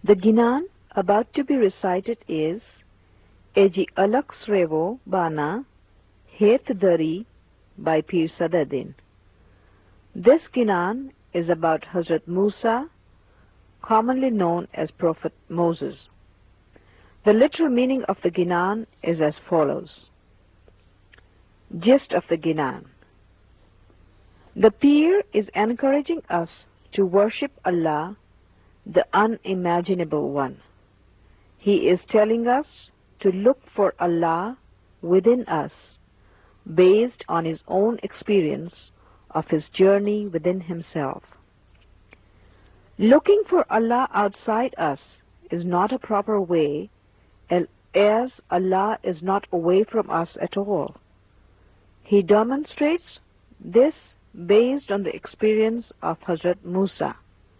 The Ginan about to be recited is Eji Alak Srevo Bana Het Dari by Pir Sadaddin. This Ginan is about Hazrat Musa, commonly known as Prophet Moses. The literal meaning of the Ginan is as follows. Gist of the Ginan. The Pir is encouraging us to worship Allah, the unimaginable one. He is telling us to look for Allah within us, based on his own experience of his journey within himself. Looking for Allah outside us is not a proper way, as Allah is not away from us at all. He demonstrates this based on the experience of Hazrat Musa.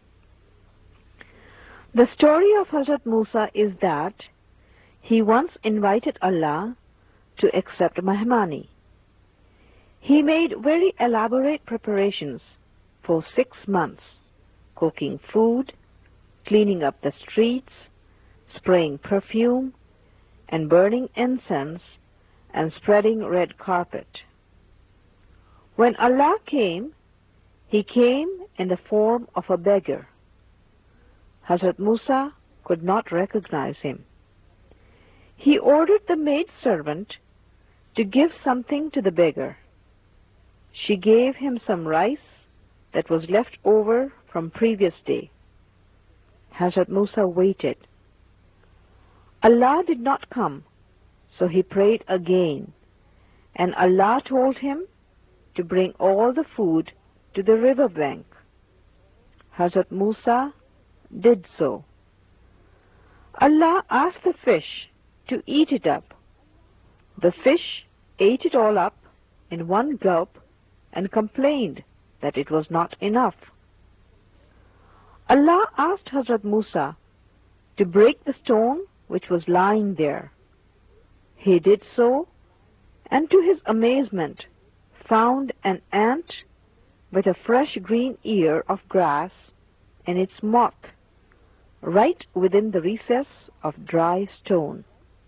The story of Hazrat Musa is that he once invited Allah to accept Mehmani. He made very elaborate preparations for 6 months, cooking food, cleaning up the streets, spraying perfume, and burning incense and spreading red carpet. When Allah came, he came in the form of a beggar. Hazrat Musa could not recognize him. He ordered the maidservant to give something to the beggar. She gave him some rice that was left over from previous day. Hazrat Musa waited. Allah did not come, so he prayed again, and Allah told him to bring all the food to the river bank. Hazrat Musa did so. Allah asked the fish to eat it up. The fish ate it all up in one gulp and complained that it was not enough. Allah asked Hazrat Musa to break the stone which was lying there. He did so, and to his amazement found an ant with a fresh green ear of grass in its mouth, right within the recess of dry stone.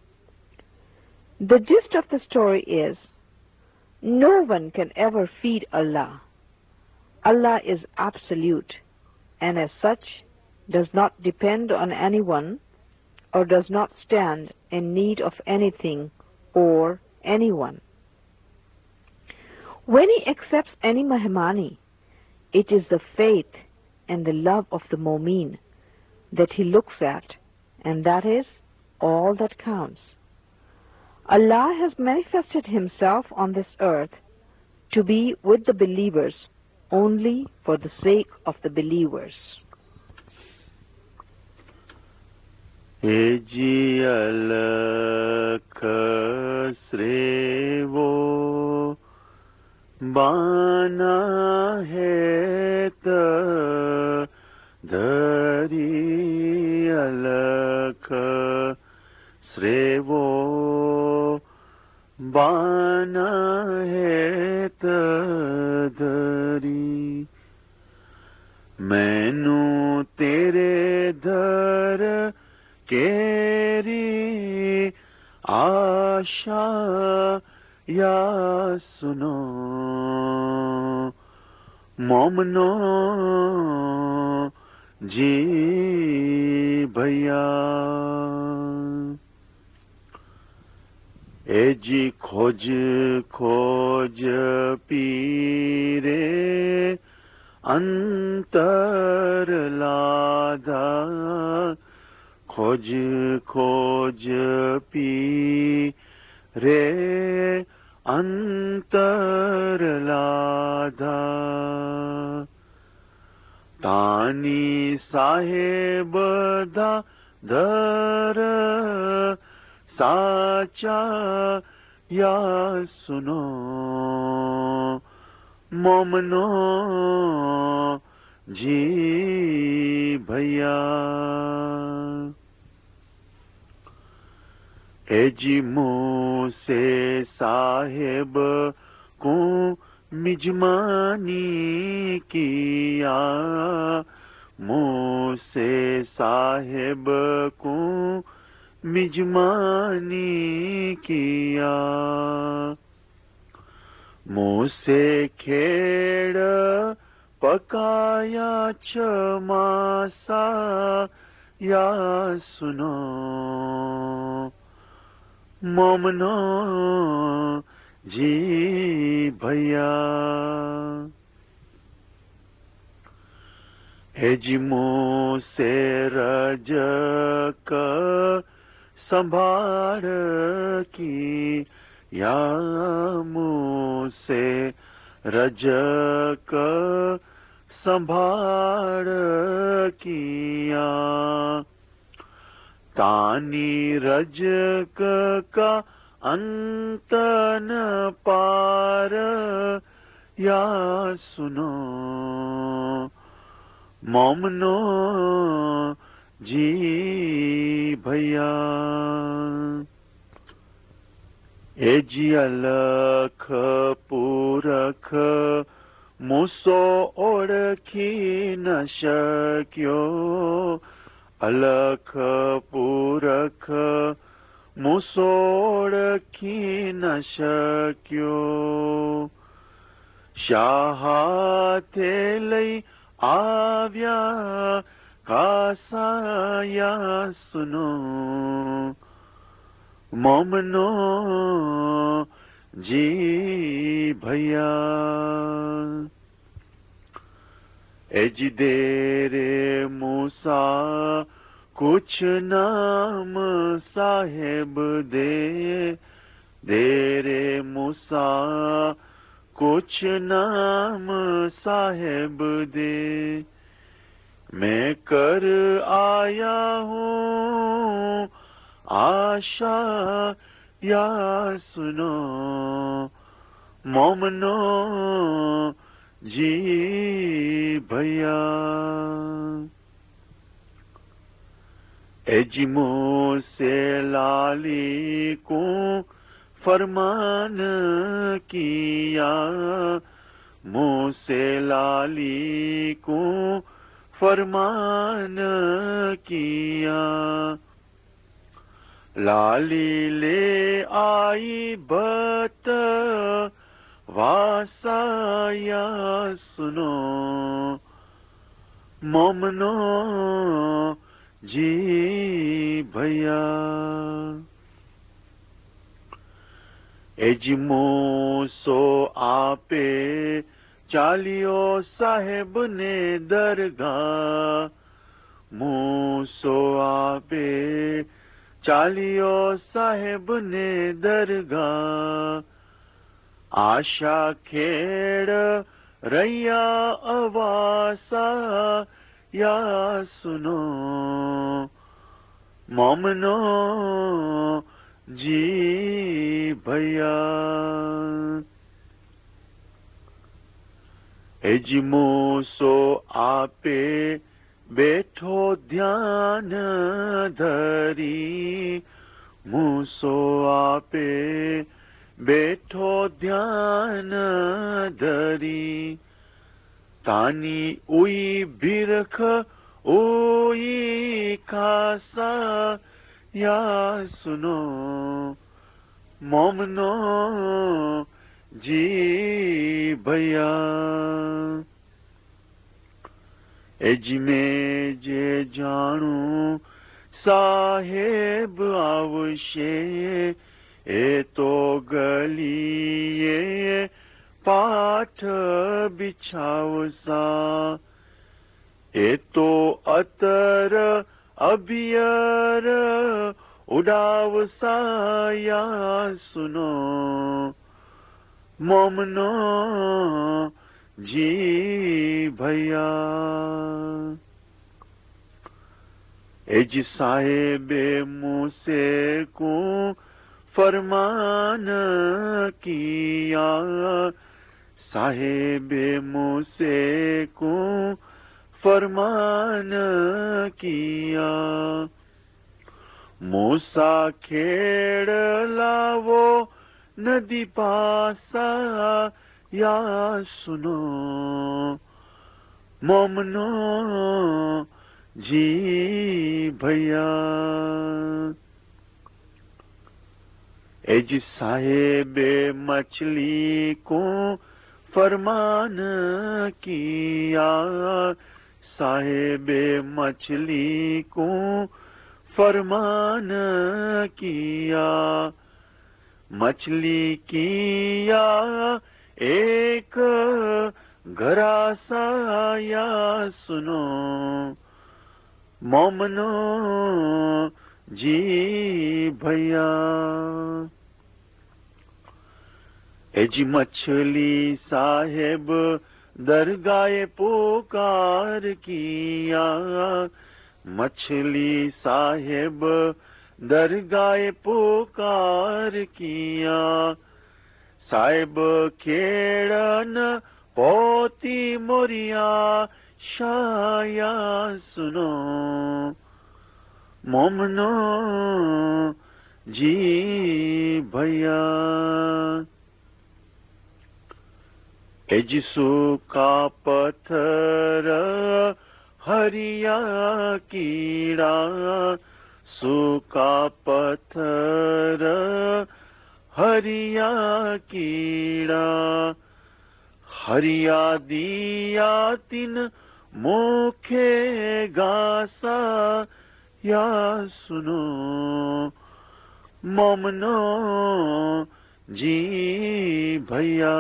The gist of the story is, no one can ever feed Allah. Allah is absolute, and as such does not depend on anyone or does not stand in need of anything or anyone. When he accepts any Mehmani, it is the faith and the love of the Mu'min that he looks at, and that is all that counts. Allah has manifested himself on this earth to be with the believers only for the sake of the believers. Eji alak srevo bana het dari alak srevo bana het dari mainu tere dar keri आशा या सुनो मोमनो जी भैया ए जी खोज खोज पीरे अंतर लादा खोज खोज P रे अंतर लादा तानी साहेब दा दर साचा या सुनो मोमनो जी भैया एजी मूसे साहेब को मिजमानी किया मूसे साहेब को मिजमानी किया मूसे खेड़ पकाया छमासा या सुनो मोमनो जी भैया हेजिमो से रजक संभाड़ की या मुझसे रजक संभाड़ किया तानी रजक का अंत न पार या सुनो मोमनो जी भैया एजी अलख पूरख मूसो ओळखी न शक्यो अलख पूरख मूसो ओळखी न शक्यो शाहाथे लई आव्या कासाया सुनो मोमनो जी भैया एजी देरे मूसा कुछ नाम साहेब दे देरे मूसा कुछ नाम साहेब दे मैं कर आया हूँ आशा या सुनो मोमनो जी भैया एजिमो से लाली को फरमान किया मूसे लाली को फरमान किया लाली ले आई बत वासाया सुनो मोमनो जी भैया एजिमो सो आपे चालियो साहेब ने दरगाह मूसो आपे चालियो साहेब ने दरगाह आशा खेड़ रैया अवासा या सुनो मोमनो जी भैया एजिमो सो आपे बैठो ध्यान धरी मूसो आपे बैठो ध्यान धरी तानी उई बिरख उई खासा या सुनो मोमनो जी भैया एजिमे जे जानू साहेब आवशे ए तो गलिए पाठ बिछावसा ए तो अतर अबियर उडावसा या सुनो मोमनो जी भैया एज साहेबे मूसे को फरमान किया साहेबे मूसे को फरमान किया मूसा खेड़ लावो नदी पासा या सुनो मोमनो जी भैया। एज साहेबे मछली को फरमान किया, साहेबे मछली को फरमान किया। मछली किया एक घरासाया सुनो, मोमनो जी भैया। एजी मछली साहेब दरगाहे पुकार किया, मछली साहेब दरगाहे पुकार किया। साहेब खेड़न पोती मोरिया शाया सुनो, मोमनो जी भैया। एजिसु का पत्थर हरिया कीड़ा, सूखा पत्थर हरिया कीड़ा। हरिया दिया तिन मुखे गासा या सुनो, मोमनो जी भैया।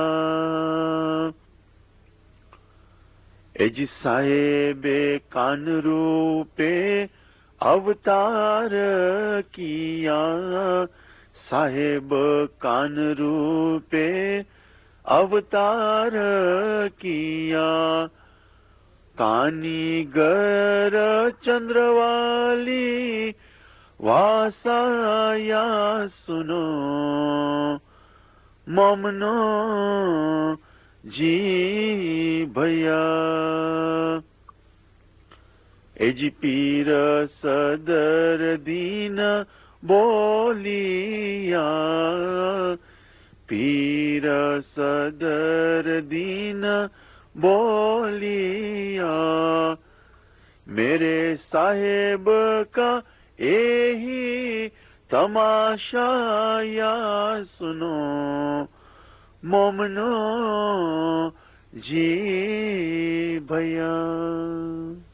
एज साहेबे कान रूपे अवतार किया, साहेब कान रूपे अवतार किया। कानी गर चंद्रवाली वासाया सुनो, मोमनो जी भैया। एज पीर सदर दीन बोलिया, पीर सदर दीन बोलिया। मेरे साहेब का यही तमाशा या सुनो, मोमनो जी भैया।